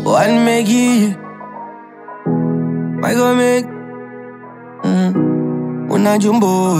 One Maggie, my go make una jumbo.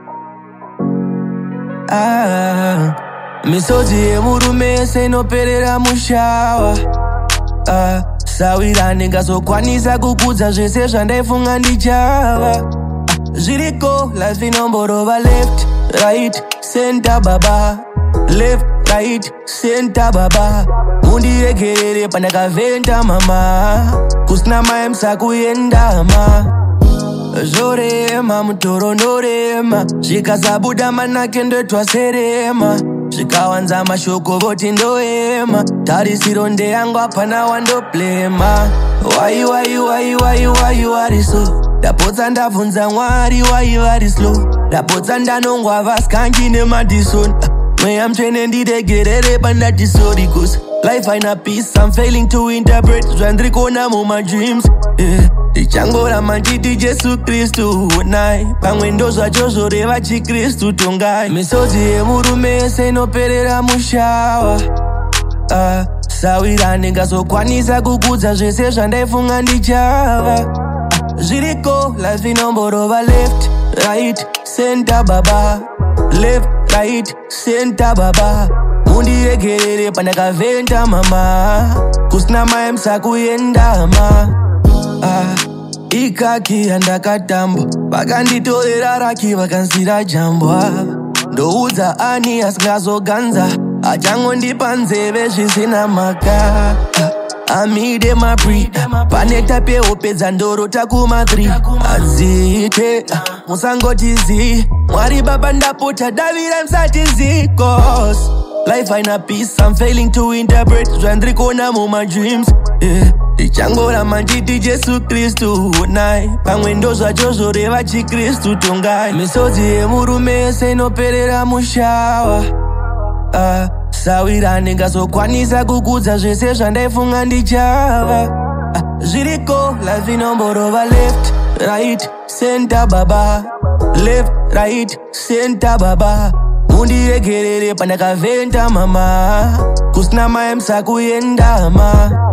Misozi emurume senoperera mushawa. Sawirane ngazokwanisa kukudza zvese zvandaifunga ndichava. Zviriko life inomborova left, right, center baba. Left, right, center baba. Mundiregerere pandakavhenda mama. Kusina mai musakuyendama. Zorema mutoro norema. Zvikasabuda manake ndoitwa serema. Zvikawanza mashoko voti ndoema. Tarisiro ndeyangu hapana wandoblema. Why you are so? Ndapotsa ndabvunza Mwari why you are slow. Ndapotsa ndanongwa vaskangi nemadison. Mweya mtsvene ndiregerere pandati sorry cause life haina peace. I'm failing to interpret zvandiri kuona muma dreams. Ndichangoramba nditi Jesu Kristu onai. Pamwe ndozvacho zvoreva chikristu tongai. Misodzi yemurume senoperera mushawa. Sawirane ngazokwanisa kukudza zvese zvandaifunga ndichava. Zviriko life inomborova left, right, center baba. Left, right, center baba. Mundiregerere pandakavhenda mama. Kusina mai musakuyendama. Ikaki andakatamba. Vakanditorera raki vakansira jambwa. Ndoudza ani asingazoganza. Achangondipa nzeve zvisina maka. Amide mabrida. Panekta peopedza ndorota kuma3. Adzite musangotizi. Mwari baba ndapota davira msatizi. Cause life haina peace. I'm failing to interpret zvandiri kuona muma dreams. Ndichangoramba nditi Jesu Kristu onai. Pamwe ndozvacho zvoreva chikristu tongai. Misodzi yemurume senoperera mushawa. Sawirane ngazokwanisa kukudza zvese zvandaifunga ndichava. Zviriko life inomborova left, right, center baba. Left, right, center baba. Mundiregerere pandakavhenda mama. Kusina mai musakuyendama.